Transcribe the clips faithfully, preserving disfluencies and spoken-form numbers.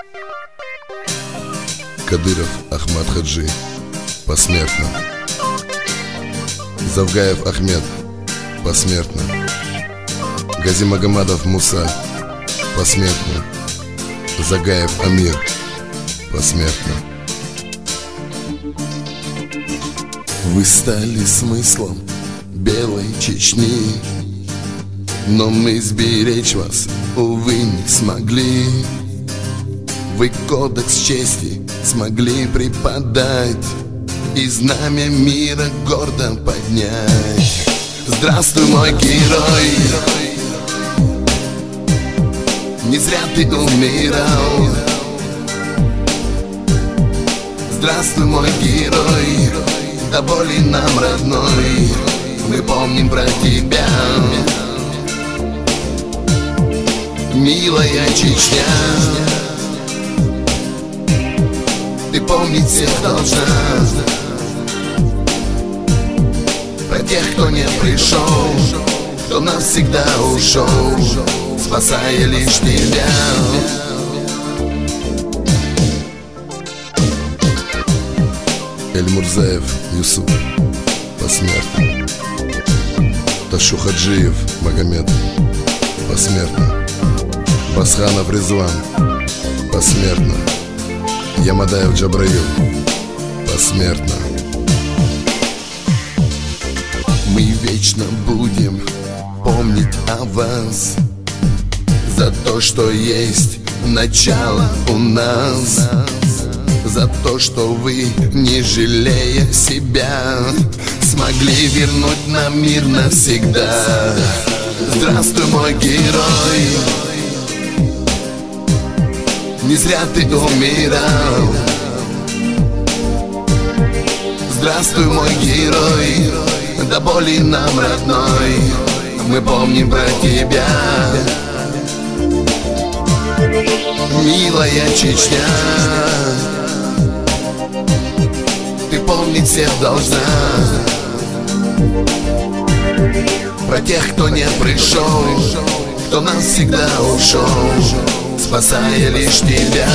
Кадыров Ахмад Хаджи посмертно. Завгаев Ахмед посмертно. Газимагомадов Муса посмертно. Загаев Амир посмертно. Вы стали смыслом белой Чечни, но мы сберечь вас, увы, не смогли. Вы кодекс чести смогли преподать и знамя мира гордо поднять. Здравствуй, мой герой, не зря ты умирал. Здравствуй, мой герой, до боли нам родной, мы помним про тебя. Милая Чечня, ты помнить всех должна. Про тех, кто не пришел, кто навсегда ушел, спасая лишь тебя. Эльмурзаев Юсуп посмертно. Ташу Хаджиев Магомед посмертно. Басханов Резван посмертно. Ямадаев Джабраил посмертно. Мы вечно будем помнить о вас, за то, что есть начало у нас, за то, что вы, не жалея себя, смогли вернуть нам мир навсегда. Здравствуй, мой герой, не зря ты умирал. Здравствуй, мой герой, до боли нам родной, мы помним про тебя. Милая Чечня, ты помнить всех должна. Про тех, кто не пришел, кто навсегда ушел, спасая лишь тебя.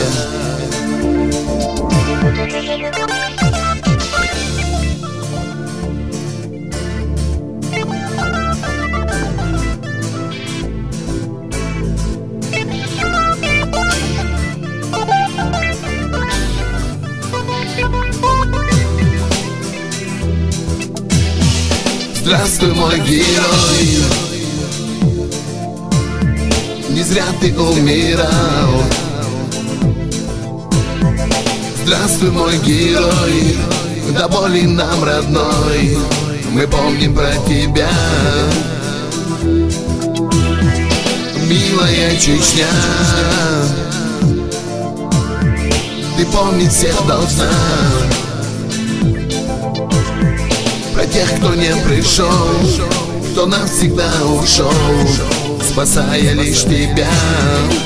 Здравствуй, мой герой, не зря ты умирал. Здравствуй, мой герой, до боли нам родной, мы помним про тебя. Милая Чечня, ты помнить всех должна. Про тех, кто не пришел, кто навсегда ушел, спасая лишь тебя.